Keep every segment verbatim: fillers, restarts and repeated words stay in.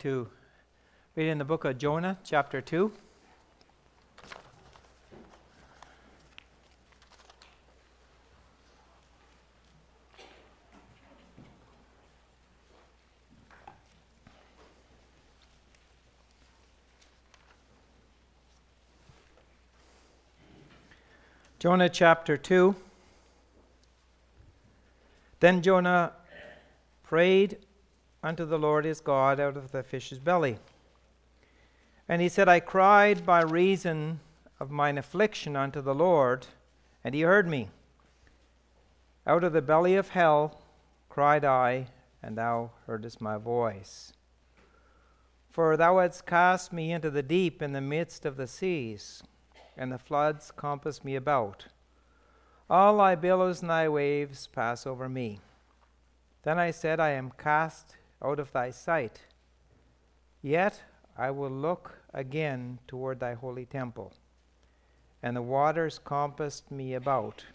to read in the book of Jonah, chapter two. Jonah chapter two. Then Jonah prayed unto the Lord his God out of the fish's belly. And he said, I cried by reason of mine affliction unto the Lord, and he heard me. Out of the belly of hell cried I, and thou heardest my voice. For thou hadst cast me into the deep in the midst of the seas, and the floods compass me about. All thy billows and thy waves pass over me. Then I said, I am cast out of thy sight. Yet I will look again toward thy holy temple. And the waters compassed me about,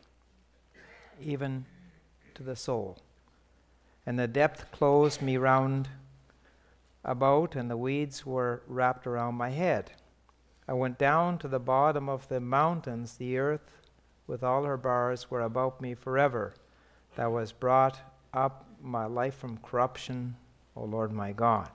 even to the soul. And the depth closed me round about, and the weeds were wrapped around my head. I went down to the bottom of the mountains. The earth with all her bars were about me forever. Thou hast brought up my life from corruption, O Lord my God.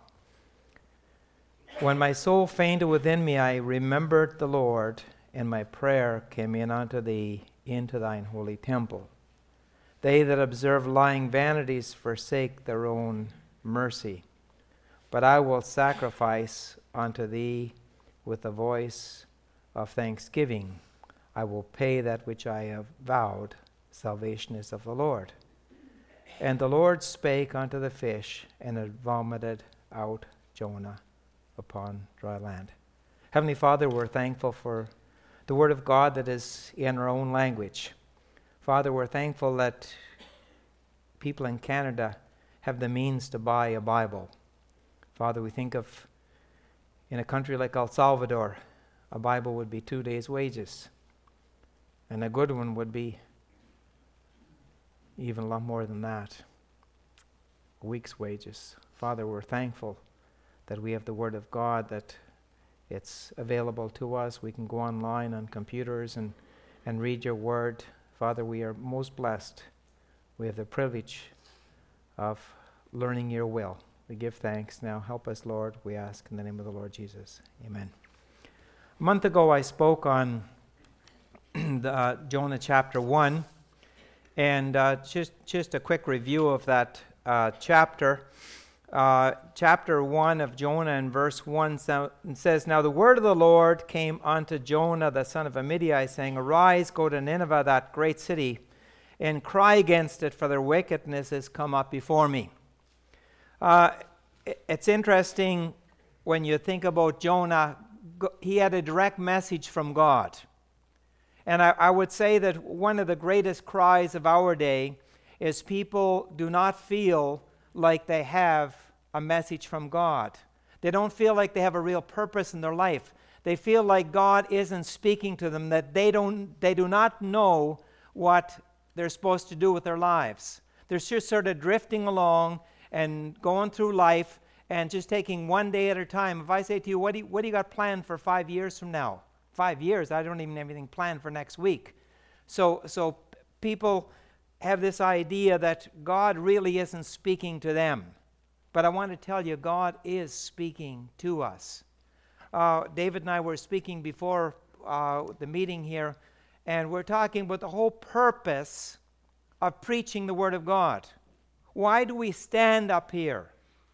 When my soul fainted within me, I remembered the Lord, and my prayer came in unto thee into thine holy temple. They that observe lying vanities forsake their own mercy. But I will sacrifice unto thee with a voice of thanksgiving. I will pay that which I have vowed. Salvation is of the Lord. And the Lord spake unto the fish, and it vomited out Jonah upon dry land. Heavenly Father, we're thankful for the Word of God that is in our own language. Father, we're thankful that people in Canada have the means to buy a Bible. Father, we think of in a country like El Salvador, a Bible would be two days' wages. And a good one would be even a lot more than that. A week's wages. Father, we're thankful that we have the Word of God, that it's available to us. We can go online on computers and, and read your Word. Father, we are most blessed. We have the privilege of learning your will. We give thanks. Now help us, Lord, we ask in the name of the Lord Jesus. Amen. A month ago I spoke on the, uh, Jonah chapter one, and uh, just, just a quick review of that uh, chapter. Uh, chapter one of Jonah and verse one so, says, Now the word of the Lord came unto Jonah the son of Amittai, saying, Arise, go to Nineveh, that great city, and cry against it, for their wickedness is come up before me. Uh, it's interesting when you think about Jonah. He had a direct message from God. And I, I would say that one of the greatest cries of our day is people do not feel like they have a message from God. They don't feel like they have a real purpose in their life. They feel like God isn't speaking to them, that they don't, they do not know what they're supposed to do with their lives. They're just sort of drifting along and going through life and just taking one day at a time. If I say to you, what do you, what do you got planned for five years from now? Five years, I don't even have anything planned for next week. So, so people have this idea that God really isn't speaking to them. But I want to tell you, God is speaking to us. Uh, David and I were speaking before uh, the meeting here, and we're talking about the whole purpose of preaching the Word of God. Why do we stand up here?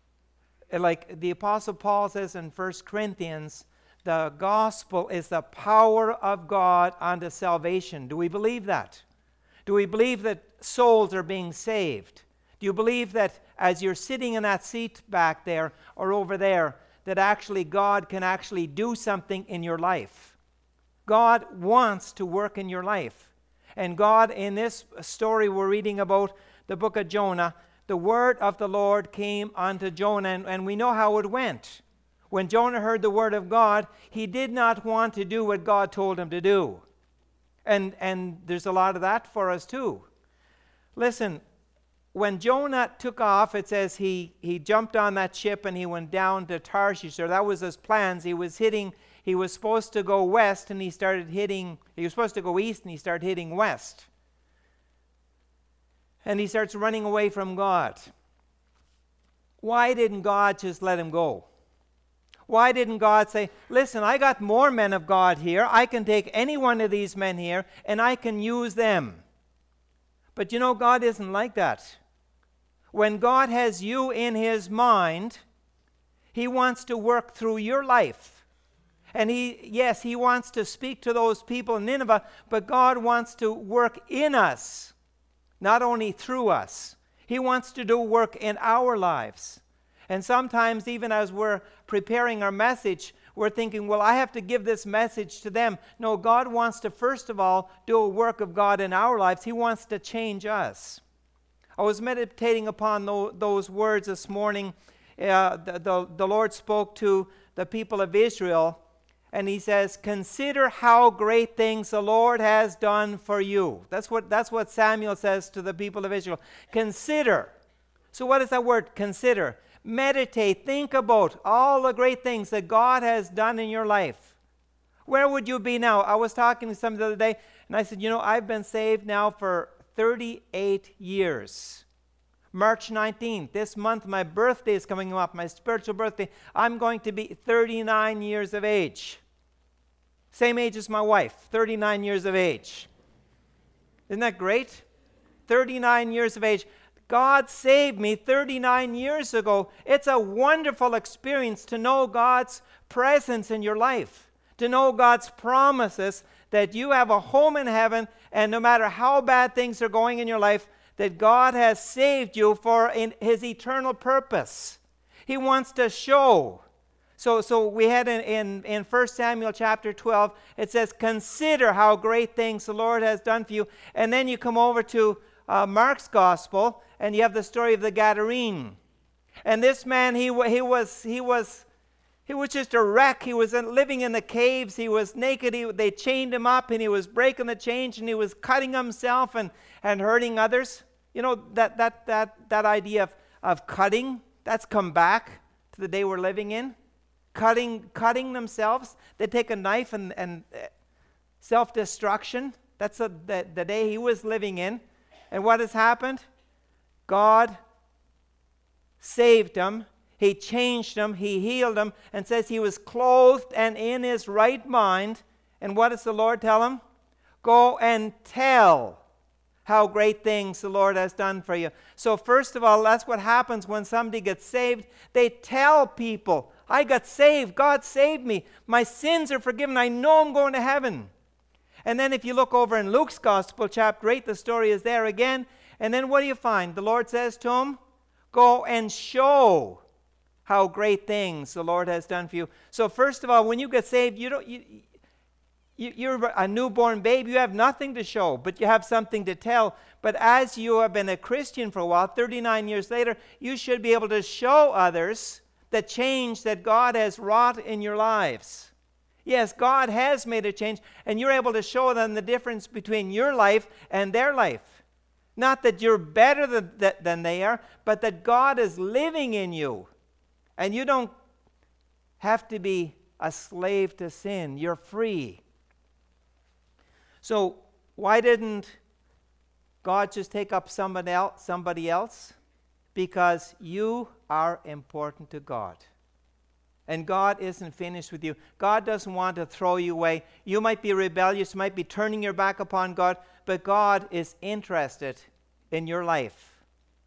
Like the Apostle Paul says in First Corinthians, the gospel is the power of God unto salvation. Do we believe that? Do we believe that souls are being saved? Do you believe that as you're sitting in that seat back there or over there, that actually God can actually do something in your life? God wants to work in your life. And God, in this story we're reading about the book of Jonah, the word of the Lord came unto Jonah, and, and we know how it went. When Jonah heard the word of God, he did not want to do what God told him to do. And, and there's a lot of that for us too. Listen, when Jonah took off, it says he, he jumped on that ship and he went down to Tarshish. Or that was his plans. He was hitting, he was supposed to go west and he started hitting, he was supposed to go east and he started hitting west. And he starts running away from God. Why didn't God just let him go? Why didn't God say, listen, I got more men of God here. I can take any one of these men here and I can use them. But you know, God isn't like that. When God has you in his mind, he wants to work through your life. And he, yes, he wants to speak to those people in Nineveh, but God wants to work in us, not only through us. He wants to do work in our lives. And sometimes, even as we're preparing our message, we're thinking, well, I have to give this message to them. No, God wants to, first of all, do a work of God in our lives. He wants to change us. I was meditating upon those words this morning. Uh, the, the, the Lord spoke to the people of Israel, and he says, consider how great things the Lord has done for you. That's what, that's what Samuel says to the people of Israel. Consider. So what is that word, consider? Meditate, think about all the great things that God has done in your life. Where would you be now? I was talking to somebody the other day, and I said, you know, I've been saved now for thirty-eight years. March nineteenth, this month, my birthday is coming up, my spiritual birthday. I'm going to be thirty-nine years of age. Same age as my wife, thirty-nine years of age. Isn't that great? thirty-nine years of age. God saved me thirty-nine years ago. It's a wonderful experience to know God's presence in your life, to know God's promises that you have a home in heaven, and no matter how bad things are going in your life, that God has saved you for in his eternal purpose. He wants to show. So, so we had in, in, in First Samuel chapter twelve, it says, consider how great things the Lord has done for you. And then you come over to uh, Mark's gospel, and you have the story of the Gadarene. And this man, he, he was he was he was just a wreck. He was in, living in the caves. He was naked. He, they chained him up, and he was breaking the chains, and he was cutting himself and, and hurting others. You know, that that that that idea of, of cutting, that's come back to the day we're living in. Cutting cutting themselves. They take a knife and, and uh, self-destruction. That's a, the, the day he was living in. And what has happened? God saved him. He changed him. He healed him. And says he was clothed and in his right mind. And what does the Lord tell him? Go and tell how great things the Lord has done for you. So first of all, that's what happens when somebody gets saved. They tell people, I got saved. God saved me. My sins are forgiven. I know I'm going to heaven. And then if you look over in Luke's Gospel, chapter eight, the story is there again. And then what do you find? The Lord says to him, go and show how great things the Lord has done for you. So first of all, when you get saved, you don't... You, You, you're a newborn babe. You have nothing to show, but you have something to tell. But as you have been a Christian for a while, thirty-nine years later, you should be able to show others the change that God has wrought in your lives. Yes, God has made a change, and you're able to show them the difference between your life and their life. Not that you're better than, than they are, but that God is living in you. And you don't have to be a slave to sin. You're free. So why didn't God just take up somebody else, somebody else? Because you are important to God. And God isn't finished with you. God doesn't want to throw you away. You might be rebellious, might be turning your back upon God, but God is interested in your life.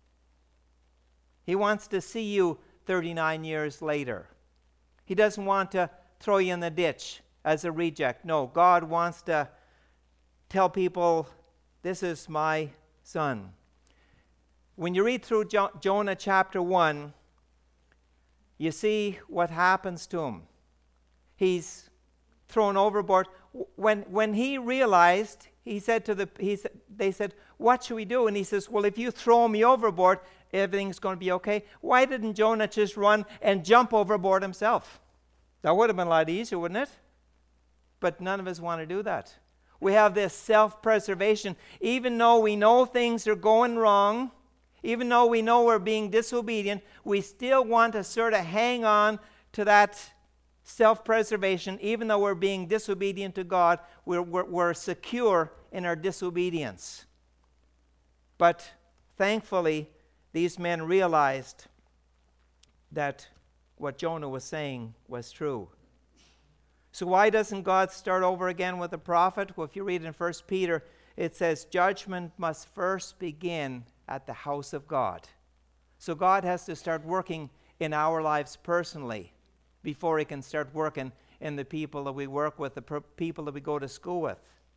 He wants to see you thirty-nine years later. He doesn't want to throw you in the ditch as a reject. No, God wants to tell people, this is my son. When you read through jo- Jonah chapter one, you see what happens to him. He's thrown overboard. When when he realized, he said to the, he said, they said, what should we do? And he says, well, if you throw me overboard, everything's going to be okay. Why didn't Jonah just run and jump overboard himself? That would have been a lot easier, wouldn't it? But none of us want to do that. We have this self-preservation. Even though we know things are going wrong, Even though we know we're being disobedient, we still want to sort of hang on to that self-preservation. Even though we're being disobedient to God, we're, we're, we're secure in our disobedience. But thankfully, these men realized that what Jonah was saying was true. So why doesn't God start over again with the prophet? Well, if you read in First Peter, it says judgment must first begin at the house of God. So God has to start working in our lives personally before he can start working in the people that we work with, the people that we go to school with.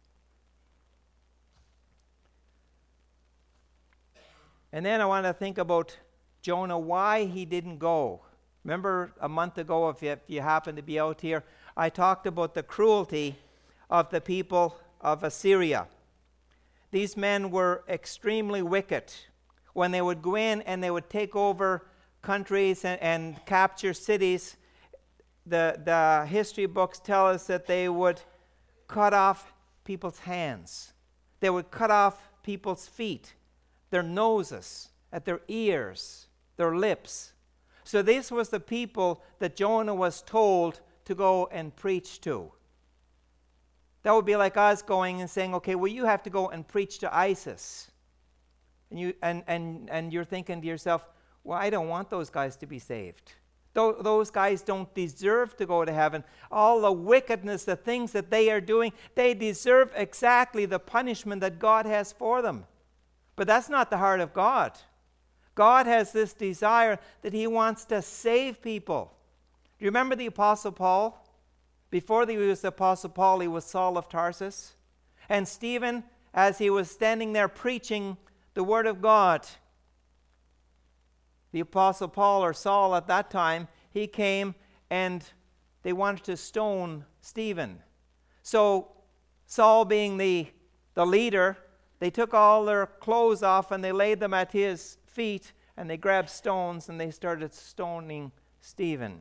And then I want to think about Jonah, why he didn't go. Remember a month ago, if you, if you happen to be out here, I talked about the cruelty of the people of Assyria. These men were extremely wicked. When they would go in and they would take over countries and, and capture cities, the, the history books tell us that they would cut off people's hands. They would cut off people's feet, their noses, at their ears, their lips. So this was the people that Jonah was told to go and preach to. That would be like us going and saying, okay, well, you have to go and preach to ISIS. And, you, and, and, and you're thinking to yourself, well, I don't want those guys to be saved. Th- those guys don't deserve to go to heaven. All the wickedness, the things that they are doing, they deserve exactly the punishment that God has for them. But that's not the heart of God. God has this desire that he wants to save people. Do you remember the Apostle Paul? Before he was the Apostle Paul, he was Saul of Tarsus. And Stephen, as he was standing there preaching the Word of God, the Apostle Paul, or Saul at that time, he came and they wanted to stone Stephen. So Saul, being the, the leader, they took all their clothes off and they laid them at his feet, and they grabbed stones and they started stoning Stephen.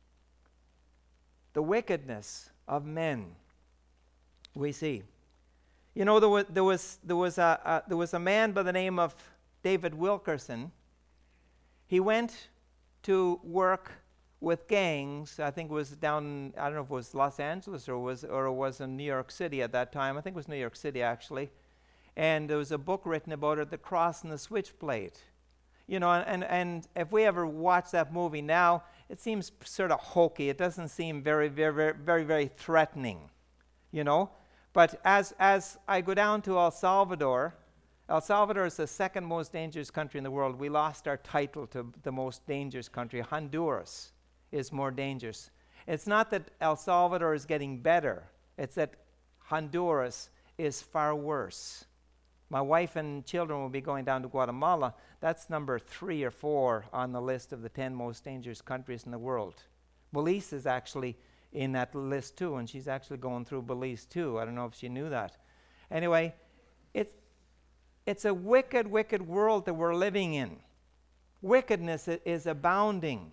The wickedness of men we see. You know, there was there was there was a, a there was a man by the name of David Wilkerson. He went to work with gangs. I think it was down, I don't know if it was Los Angeles or was or it was in New York City at that time. I think it was New York City actually. And there was a book written about it, The Cross and the Switchblade. You know, and, and if we ever watch that movie now, it seems sort of hokey. It doesn't seem very, very, very, very, very threatening, you know. But as as I go down to El Salvador, El Salvador is the second most dangerous country in the world. We lost our title to the most dangerous country. Honduras is more dangerous. It's not that El Salvador is getting better. It's that Honduras is far worse. My wife and children will be going down to Guatemala. That's number three or four on the list of the ten most dangerous countries in the world. Belize is actually in that list too, and she's actually going through Belize too. I don't know if she knew that. Anyway, it's, it's a wicked, wicked world that we're living in. Wickedness is abounding.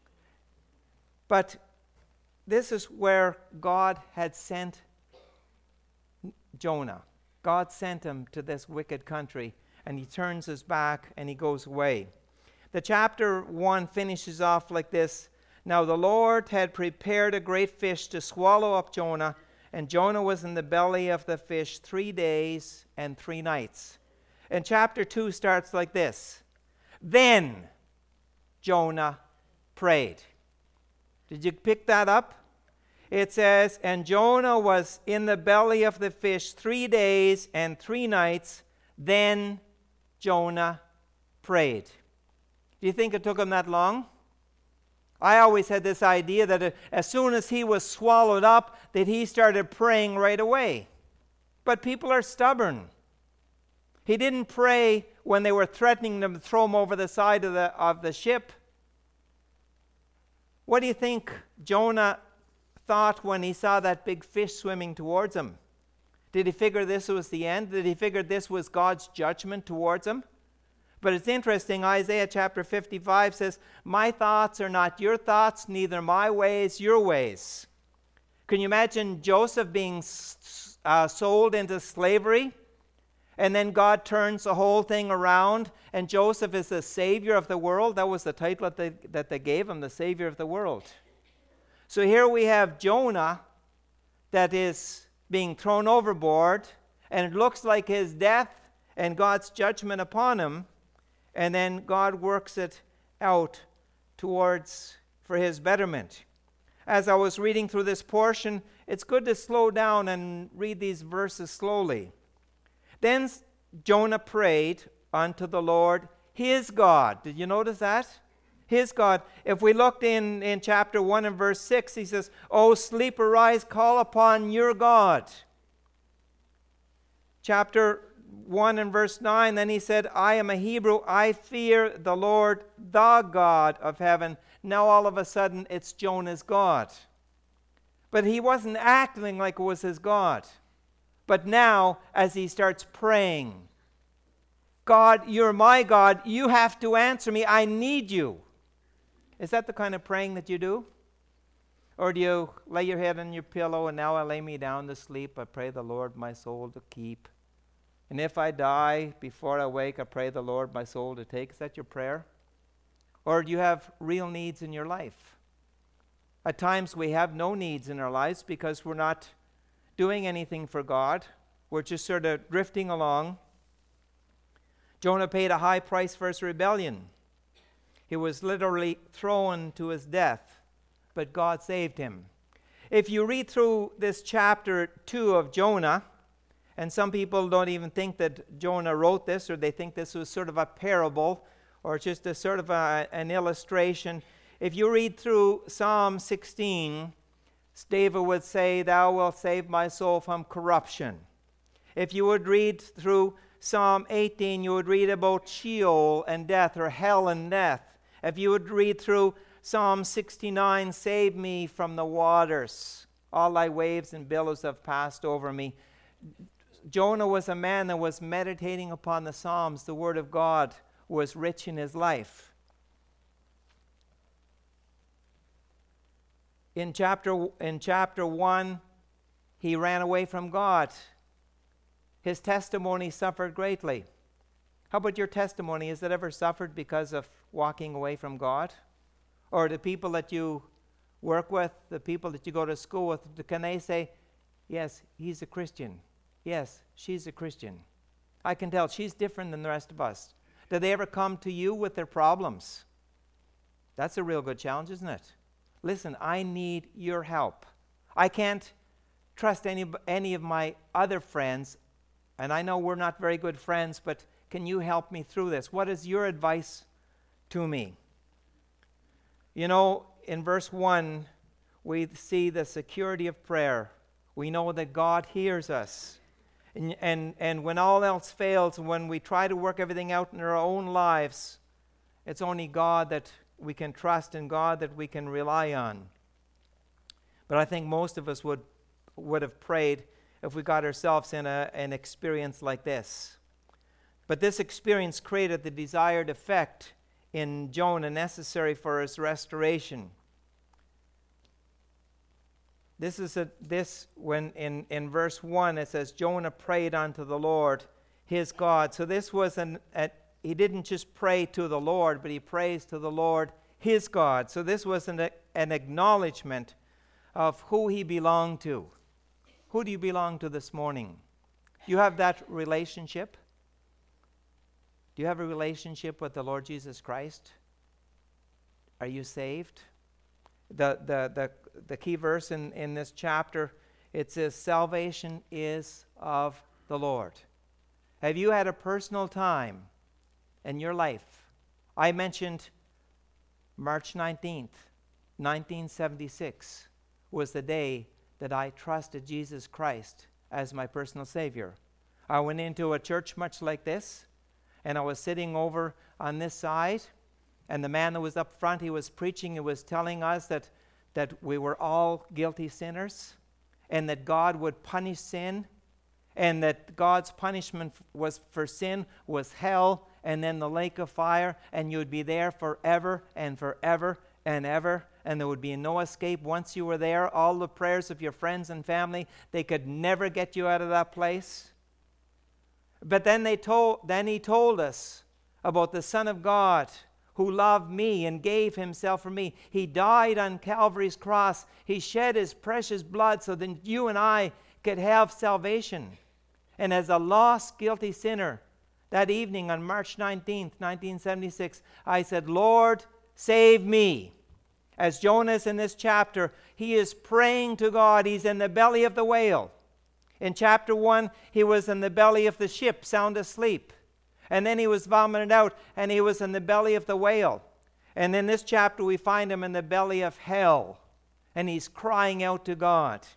But this is where God had sent Jonah. God sent him to this wicked country, and he turns his back and he goes away. The chapter one finishes off like this. Now the Lord had prepared a great fish to swallow up Jonah, and Jonah was in the belly of the fish three days and three nights. And chapter two starts like this. Then Jonah prayed. Did you pick that up? It says, and Jonah was in the belly of the fish three days and three nights. Then Jonah prayed. Do you think it took him that long? I always had this idea that it, as soon as he was swallowed up, that he started praying right away. But people are stubborn. He didn't pray when they were threatening to throw him over the side of the, of the ship. What do you think Jonah thought when he saw that big fish swimming towards him? Did he figure this was the end? Did he figure this was God's judgment towards him? But it's interesting, Isaiah chapter fifty-five says, my thoughts are not your thoughts, neither my ways your ways. Can you imagine Joseph being uh, sold into slavery? And then God turns the whole thing around, and Joseph is the Savior of the world. That was the title that they, that they gave him, the Savior of the world. So here we have Jonah that is being thrown overboard, and it looks like his death and God's judgment upon him, and then God works it out towards for his betterment. As I was reading through this portion, it's good to slow down and read these verses slowly. Then Jonah prayed unto the Lord his God. Did you notice that? His God. If we looked in, in chapter one and verse six, he says, O sleep, arise, call upon your God. Chapter one and verse nine, then he said, I am a Hebrew, I fear the Lord, the God of heaven. Now all of a sudden it's Jonah's God. But he wasn't acting like it was his God. But now, as he starts praying, God, you're my God, you have to answer me, I need you. Is that the kind of praying that you do? Or do you lay your head on your pillow, and now I lay me down to sleep, I pray the Lord my soul to keep. And if I die before I wake, I pray the Lord my soul to take. Is that your prayer? Or do you have real needs in your life? At times we have no needs in our lives because we're not doing anything for God. We're just sort of drifting along. Jonah paid a high price for his rebellion. He was literally thrown to his death, but God saved him. If you read through this chapter two of Jonah, and some people don't even think that Jonah wrote this, or they think this was sort of a parable, or just a sort of a, an illustration. If you read through Psalm sixteen, David would say, Thou wilt save my soul from corruption. If you would read through Psalm eighteen, you would read about Sheol and death, or hell and death. If you would read through Psalm sixty-nine, Save me from the waters. All thy waves and billows have passed over me. Jonah was a man that was meditating upon the Psalms. The Word of God was rich in his life. In chapter, in chapter one, he ran away from God. His testimony suffered greatly. How about your testimony? Has it ever suffered because of walking away from God? Or the people that you work with, the people that you go to school with, can they say, yes, he's a Christian. Yes, she's a Christian. I can tell she's different than the rest of us. Do they ever come to you with their problems? That's a real good challenge, isn't it? Listen, I need your help. I can't trust any, any of my other friends, and I know we're not very good friends, but can you help me through this? What is your advice to me? You know, in verse one, we see the security of prayer. We know that God hears us. And, and, and when all else fails, when we try to work everything out in our own lives, it's only God that we can trust and God that we can rely on. But I think most of us would, would have prayed if we got ourselves in a, an experience like this. But this experience created the desired effect in Jonah necessary for his restoration. This is a, this when in, in verse one it says Jonah prayed unto the Lord his God. So this was an a, he didn't just pray to the Lord, but he prays to the Lord his God. So this was an, an acknowledgement of who he belonged to. Who do you belong to this morning? You have that relationship? Do you have a relationship with the Lord Jesus Christ? Are you saved? The, the, the, the key verse in, in this chapter, it says, salvation is of the Lord. Have you had a personal time in your life? I mentioned March nineteenth, nineteen seventy-six was the day that I trusted Jesus Christ as my personal Savior. I went into a church much like this, and I was sitting over on this side, and the man that was up front, he was preaching, he was telling us that, that we were all guilty sinners, and that God would punish sin, and that God's punishment was for sin was hell, and then the lake of fire, and you would be there forever and forever and ever, and there would be no escape once you were there. All the prayers of your friends and family, they could never get you out of that place. But then they told then he told us about the Son of God who loved me and gave himself for me. He died on Calvary's cross. He shed his precious blood so that you and I could have salvation. And as a lost, guilty sinner, that evening on March nineteenth, nineteen seventy-six, I said, Lord, save me. As Jonas in this chapter, he is praying to God. He's in the belly of the whale. In chapter one, he was in the belly of the ship, sound asleep. And then he was vomited out, and he was in the belly of the whale. And in this chapter, we find him in the belly of hell, and he's crying out to God.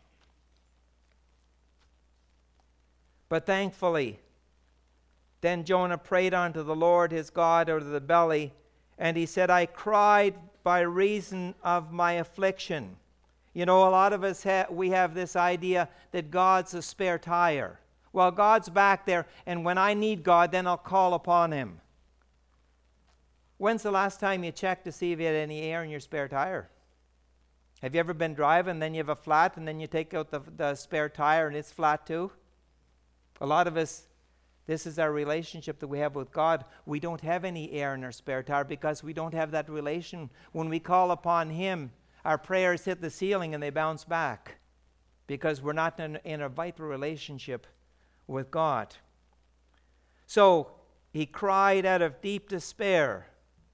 But thankfully, then Jonah prayed unto the Lord his God out of the belly, and he said, I cried by reason of my affliction. You know, a lot of us, ha- we have this idea that God's a spare tire. Well, God's back there, and when I need God, then I'll call upon him. When's the last time you checked to see if you had any air in your spare tire? Have you ever been driving, then you have a flat, and then you take out the, the spare tire, and it's flat too? A lot of us, this is our relationship that we have with God. We don't have any air in our spare tire because we don't have that relation. When we call upon him, our prayers hit the ceiling and they bounce back because we're not in, in a vital relationship with God. So he cried out of deep despair.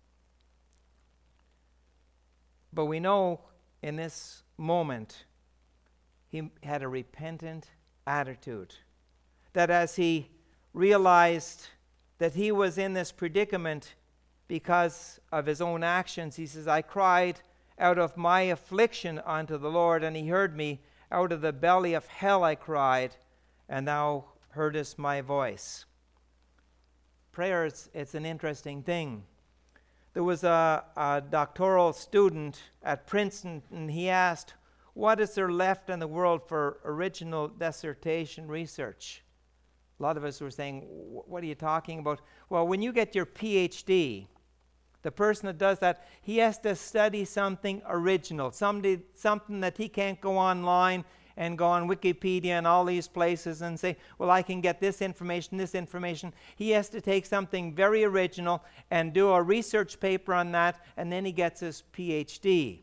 But we know in this moment he had a repentant attitude. That as he realized that he was in this predicament because of his own actions, he says, I cried out of my affliction unto the Lord, and he heard me. Out of the belly of hell I cried, and thou heardest my voice. Prayer, it's, it's an interesting thing. There was a, a doctoral student at Princeton, and he asked, what is there left in the world for original dissertation research? A lot of us were saying, what are you talking about? Well, when you get your P H D, the person that does that, he has to study something original, somebody, something that he can't go online and go on Wikipedia and all these places and say, well, I can get this information, this information. He has to take something very original and do a research paper on that, and then he gets his P H D.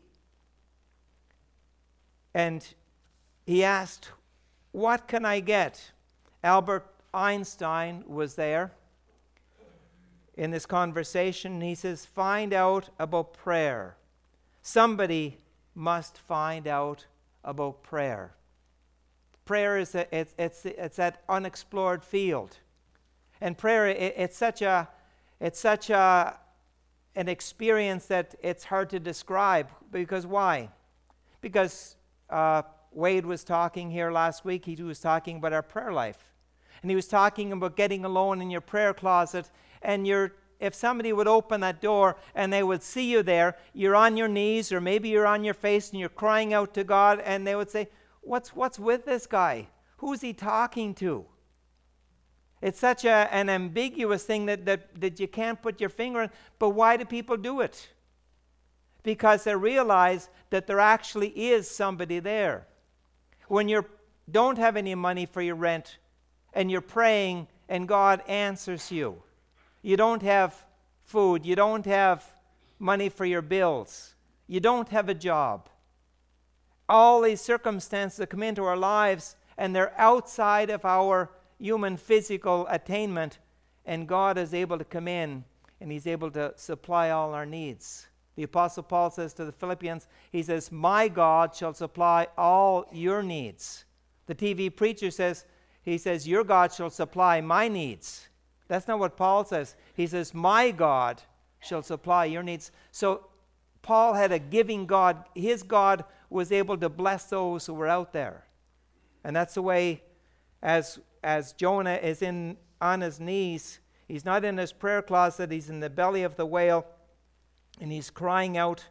And he asked, what can I get? Albert Einstein was there in this conversation, and he says, find out about prayer. Somebody must find out about prayer. Prayer is a, it's it's it's that unexplored field, and prayer it, it's such a it's such a an experience that it's hard to describe. Because why? Because uh, Wade was talking here last week. He was talking about our prayer life. And he was talking about getting alone in your prayer closet, and you're, if somebody would open that door and they would see you there, you're on your knees, or maybe you're on your face and you're crying out to God, and they would say, what's what's with this guy? Who's he talking to? It's such a, an ambiguous thing that, that, that you can't put your finger on. But why do people do it? Because they realize that there actually is somebody there. When you don't have any money for your rent, and you're praying and God answers you. You don't have food. You don't have money for your bills. You don't have a job. All these circumstances that come into our lives, and they're outside of our human physical attainment, and God is able to come in and he's able to supply all our needs. The Apostle Paul says to the Philippians, he says, my God shall supply all your needs. The T V preacher says, He says, your God shall supply my needs. That's not what Paul says. He says, my God shall supply your needs. So Paul had a giving God. His God was able to bless those who were out there. And that's the way, as, as Jonah is in on his knees, he's not in his prayer closet, he's in the belly of the whale, and he's crying out.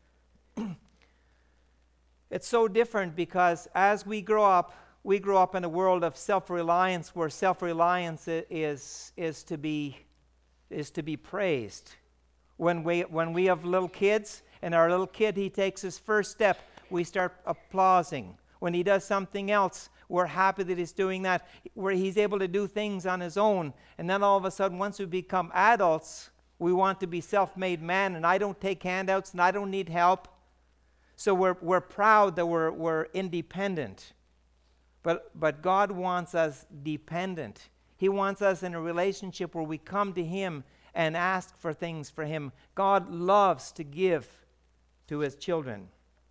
It's so different because as we grow up, we grow up in a world of self-reliance, where self-reliance is is to be is to be praised. When we when we have little kids, and our little kid, he takes his first step, we start applauding. When he does something else, we're happy that he's doing that, where he's able to do things on his own. And then all of a sudden, once we become adults, we want to be self-made man, and I don't take handouts, and I don't need help. So we're we're proud that we're we're independent. But but God wants us dependent. He wants us in a relationship where we come to him and ask for things for him. God loves to give to his children.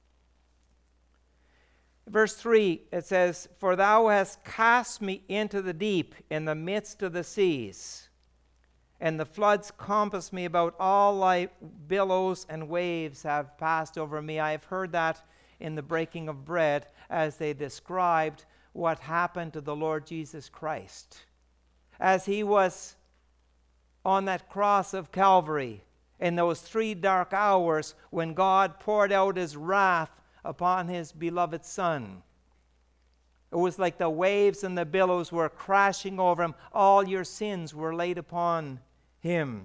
Verse three, it says, "For thou hast cast me into the deep, in the midst of the seas, and the floods compass me about, all thy billows and waves have passed over me." I have heard that in the breaking of bread as they described what happened to the Lord Jesus Christ. As he was on that cross of Calvary, in those three dark hours when God poured out his wrath upon his beloved Son. It was like the waves and the billows were crashing over him. All your sins were laid upon him.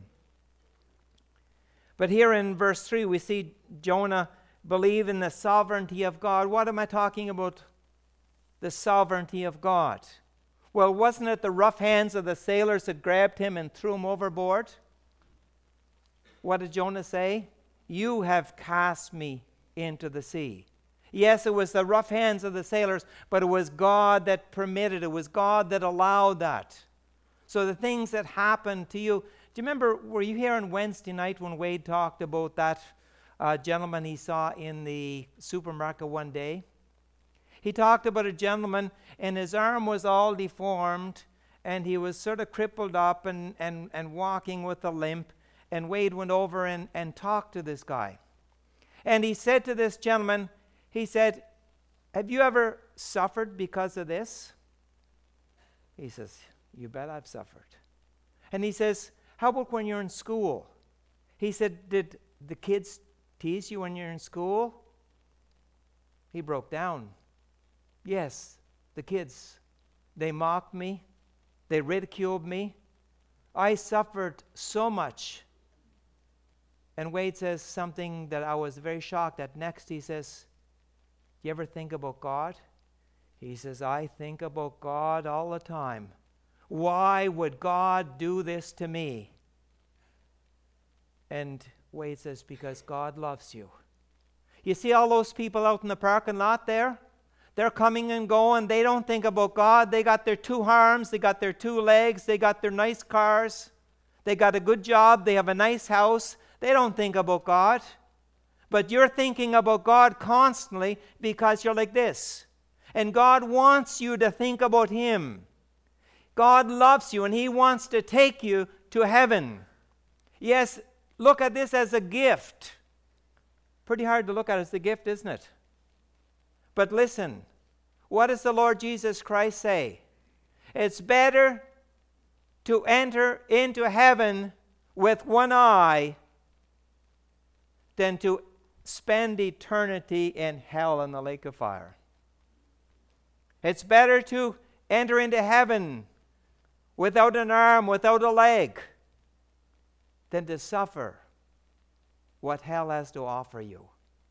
But here in verse three, we see Jonah believe in the sovereignty of God. What am I talking about? The sovereignty of God. Well, wasn't it the rough hands of the sailors that grabbed him and threw him overboard? What did Jonah say? "You have cast me into the sea." Yes, it was the rough hands of the sailors, but it was God that permitted it. It was God that allowed that. So the things that happened to you. Do you remember, were you here on Wednesday night when Wade talked about that uh, gentleman he saw in the supermarket one day? He talked about a gentleman, and his arm was all deformed, and he was sort of crippled up and, and, and walking with a limp. And Wade went over and, and talked to this guy. And he said to this gentleman, he said, "Have you ever suffered because of this?" He says, "You bet I've suffered." And he says, "How about when you're in school?" He said, "Did the kids tease you when you're in school?" He broke down. "Yes, the kids. They mocked me. They ridiculed me. I suffered so much." And Wade says something that I was very shocked at. Next, he says, "You ever think about God?" He says, "I think about God all the time. Why would God do this to me?" And Wade says, "Because God loves you." You see all those people out in the parking lot there? They're coming and going. They don't think about God. They got their two arms. They got their two legs. They got their nice cars. They got a good job. They have a nice house. They don't think about God. But you're thinking about God constantly because you're like this. And God wants you to think about him. God loves you, and he wants to take you to heaven. Yes, look at this as a gift. Pretty hard to look at as a gift, isn't it? But listen, what does the Lord Jesus Christ say? It's better to enter into heaven with one eye than to spend eternity in hell in the lake of fire. It's better to enter into heaven without an arm, without a leg, than to suffer what hell has to offer you.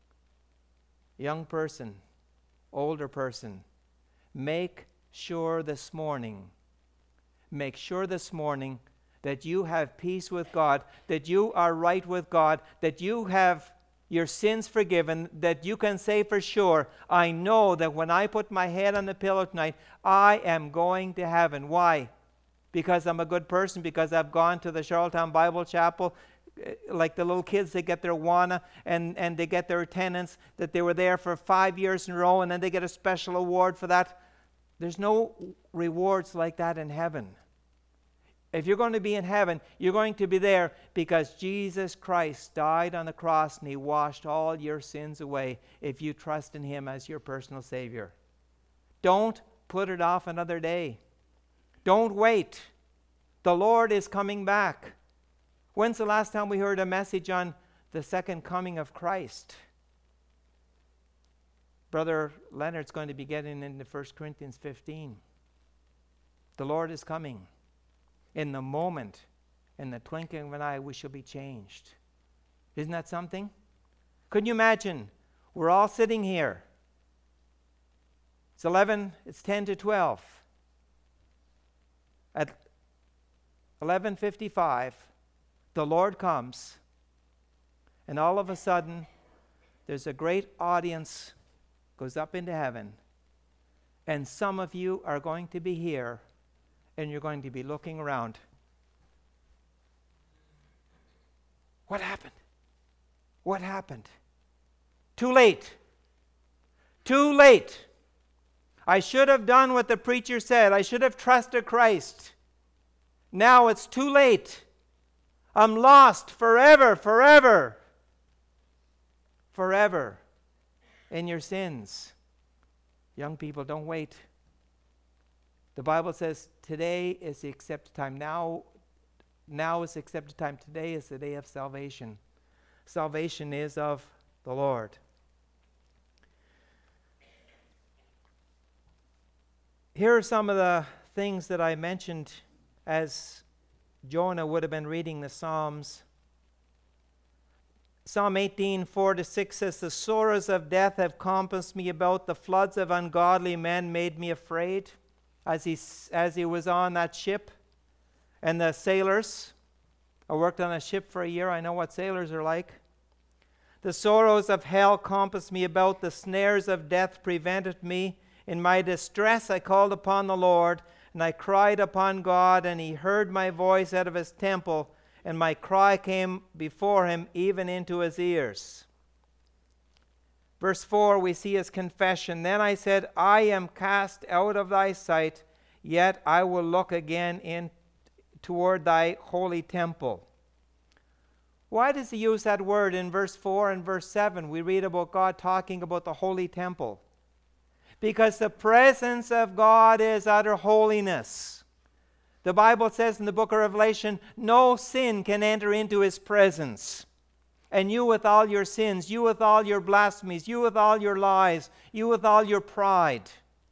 Young person, older person, make sure this morning, make sure this morning that you have peace with God, that you are right with God, that you have your sins forgiven, that you can say for sure, I know that when I put my head on the pillow tonight, I am going to heaven. Why? Because I'm a good person, because I've gone to the Charlottetown Bible Chapel, like the little kids, they get their WANA and, and they get their attendance, that they were there for five years in a row, and then they get a special award for that. There's no rewards like that in heaven. If you're going to be in heaven, you're going to be there because Jesus Christ died on the cross and he washed all your sins away if you trust in him as your personal Savior. Don't put it off another day. Don't wait. The Lord is coming back. When's the last time we heard a message on the second coming of Christ? Brother Leonard's going to be getting into First Corinthians fifteen. The Lord is coming. In the moment, in the twinkling of an eye, we shall be changed. Isn't that something? Couldn't you imagine? We're all sitting here. It's eleven, it's ten to twelve. At eleven fifty-five, the Lord comes, and all of a sudden, there's a great audience goes up into heaven, and some of you are going to be here, and you're going to be looking around. What happened? What happened? Too late. Too late. I should have done what the preacher said. I should have trusted Christ. Now it's too late. I'm lost forever, forever, forever in your sins. Young people, don't wait. The Bible says today is the accepted time. Now, now is the accepted time. Today is the day of salvation. Salvation is of the Lord. Here are some of the things that I mentioned as Jonah would have been reading the Psalms. Psalm eighteen, four to six says, the sorrows of death have compassed me about. The floods of ungodly men made me afraid. As he, as he was on that ship, and the sailors, I worked on a ship for a year. I know what sailors are like. The sorrows of hell compassed me about. The snares of death prevented me. In my distress I called upon the Lord, and I cried upon God, and he heard my voice out of his temple, and my cry came before him, even into his ears. Verse four, we see his confession. Then I said, I am cast out of thy sight, yet I will look again in toward thy holy temple. Why does he use that word in verse four and verse seven? We read about God talking about the holy temple. Because the presence of God is utter holiness. The Bible says in the book of Revelation, no sin can enter into his presence. And you with all your sins, you with all your blasphemies, you with all your lies, you with all your pride,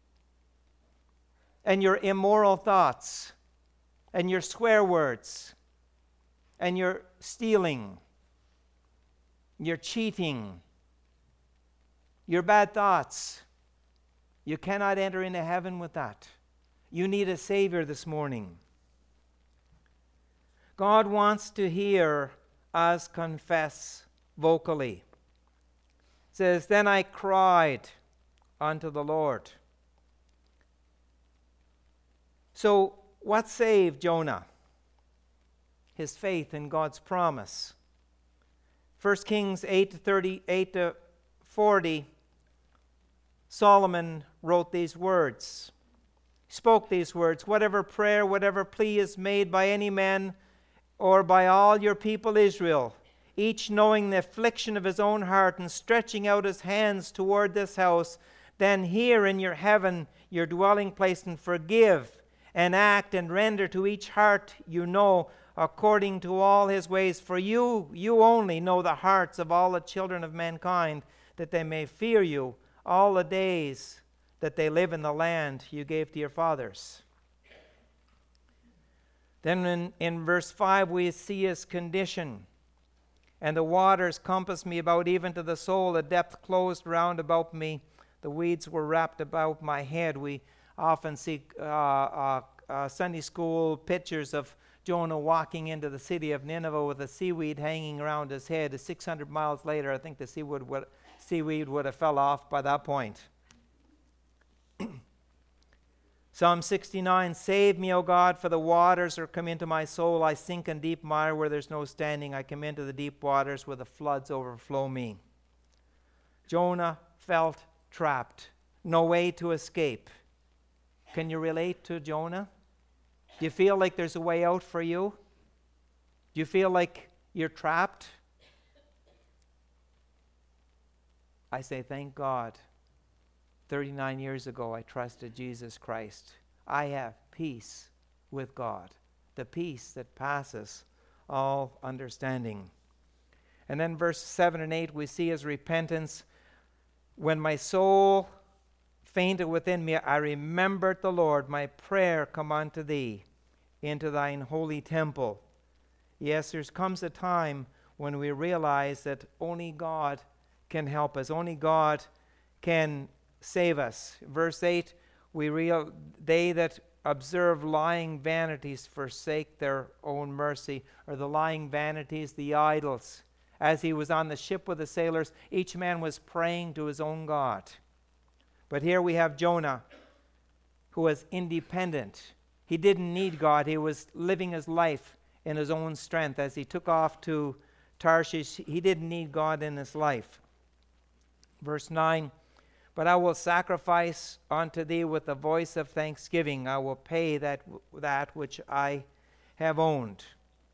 and your immoral thoughts, and your swear words, and your stealing, your cheating, your bad thoughts. You cannot enter into heaven with that. You need a Savior this morning. God wants to hear us confess vocally. It says, then I cried unto the Lord. So, what saved Jonah? His faith in God's promise. First Kings eight to thirty-eight to forty, Solomon wrote these words, spoke these words, whatever prayer, whatever plea is made by any man or by all your people Israel, each knowing the affliction of his own heart and stretching out his hands toward this house, then hear in your heaven your dwelling place and forgive and act and render to each heart you know according to all his ways. For you, you only know the hearts of all the children of mankind, that they may fear you all the days that they live in the land you gave to your fathers. Then in, in verse five we see his condition. And the waters compassed me about, even to the soul. The depth closed round about me. The weeds were wrapped about my head. We often see uh, uh, uh, Sunday school pictures of Jonah walking into the city of Nineveh with a seaweed hanging around his head. six hundred miles later, I think the seaweed would, seaweed would have fell off by that point. Psalm sixty-nine, save me, O God, for the waters are come into my soul. I sink in deep mire where there's no standing. I come into the deep waters where the floods overflow me. Jonah felt trapped, no way to escape. Can you relate to Jonah? Do you feel like there's a way out for you? Do you feel like you're trapped? I say, thank God. thirty-nine years ago, I trusted Jesus Christ. I have peace with God, the peace that passes all understanding. And then verse seven and eight, we see his repentance. When my soul fainted within me, I remembered the Lord. My prayer come unto thee into thine holy temple. Yes, there comes a time when we realize that only God can help us. Only God can save us. Verse eight, we real they that observe lying vanities forsake their own mercy, or the lying vanities, the idols. As he was on the ship with the sailors, each man was praying to his own God. But here we have Jonah, who was independent. He didn't need God. He was living his life in his own strength. As he took off to Tarshish, he didn't need God in his life. Verse nine, but I will sacrifice unto thee with the voice of thanksgiving. I will pay that, that which I have owned.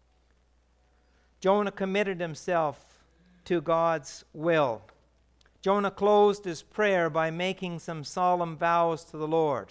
Jonah committed himself to God's will. Jonah closed his prayer by making some solemn vows to the Lord.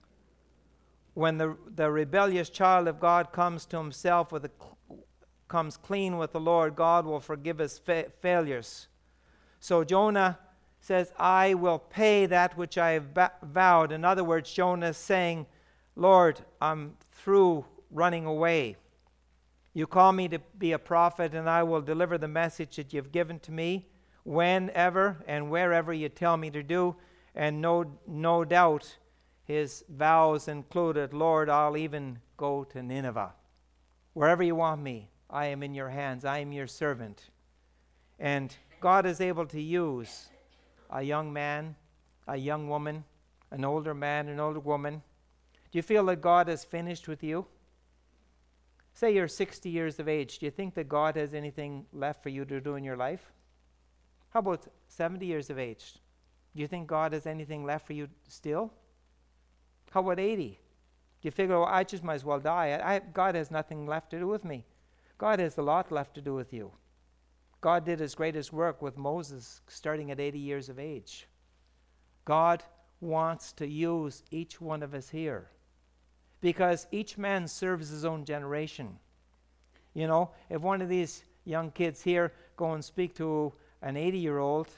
When the, the rebellious child of God comes to himself, with a, comes clean with the Lord, God will forgive his fa- failures. So Jonah says, I will pay that which I have ba- vowed. In other words, Jonah is saying, Lord, I'm through running away. You call me to be a prophet, and I will deliver the message that you've given to me whenever and wherever you tell me to do. And no, no doubt his vows included, Lord, I'll even go to Nineveh. Wherever you want me, I am in your hands. I am your servant. And God is able to use a young man, a young woman, an older man, an older woman. Do you feel that God is finished with you? Say you're sixty years of age. Do you think that God has anything left for you to do in your life? How about seventy years of age? Do you think God has anything left for you still? How about eighty? Do you figure, oh, I just might as well die? I, I, God has nothing left to do with me. God has a lot left to do with you. God did his greatest work with Moses starting at eighty years of age. God wants to use each one of us here because each man serves his own generation. You know, if one of these young kids here go and speak to an eighty-year-old,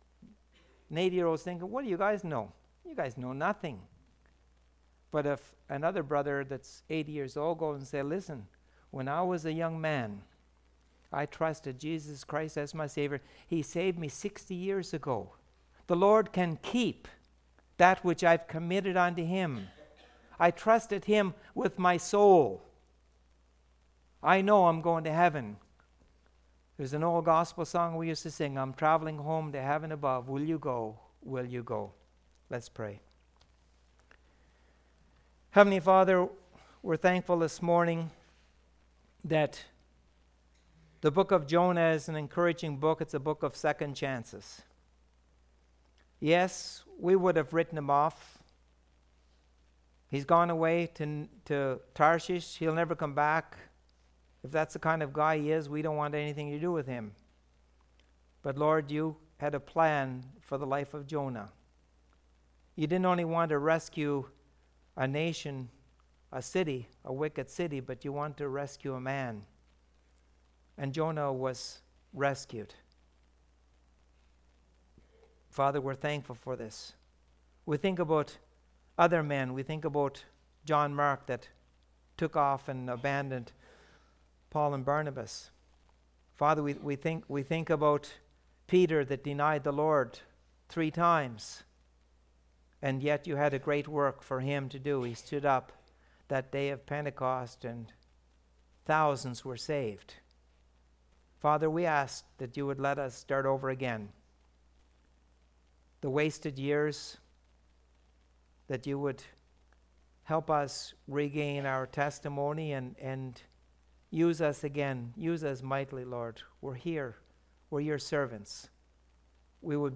an eighty-year-old's thinking, what do you guys know? You guys know nothing. But if another brother that's eighty years old goes and say, listen, when I was a young man, I trusted Jesus Christ as my Savior. He saved me sixty years ago. The Lord can keep that which I've committed unto him. I trusted him with my soul. I know I'm going to heaven. There's an old gospel song we used to sing, I'm traveling home to heaven above. Will you go? Will you go? Let's pray. Heavenly Father, we're thankful this morning that the book of Jonah is an encouraging book. It's a book of second chances. Yes, we would have written him off. He's gone away to, to Tarshish. He'll never come back. If that's the kind of guy he is, we don't want anything to do with him. But Lord, you had a plan for the life of Jonah. You didn't only want to rescue a nation, a city, a wicked city, but you want to rescue a man. And Jonah was rescued. Father, we're thankful for this. We think about other men. We think about John Mark that took off and abandoned Paul and Barnabas. Father, we, we think we think about Peter that denied the Lord three times. And yet you had a great work for him to do. He stood up that day of Pentecost and thousands were saved. Father, we ask that you would let us start over again. The wasted years, that you would help us regain our testimony and, and use us again. Use us mightily, Lord. We're here. We're your servants. We would be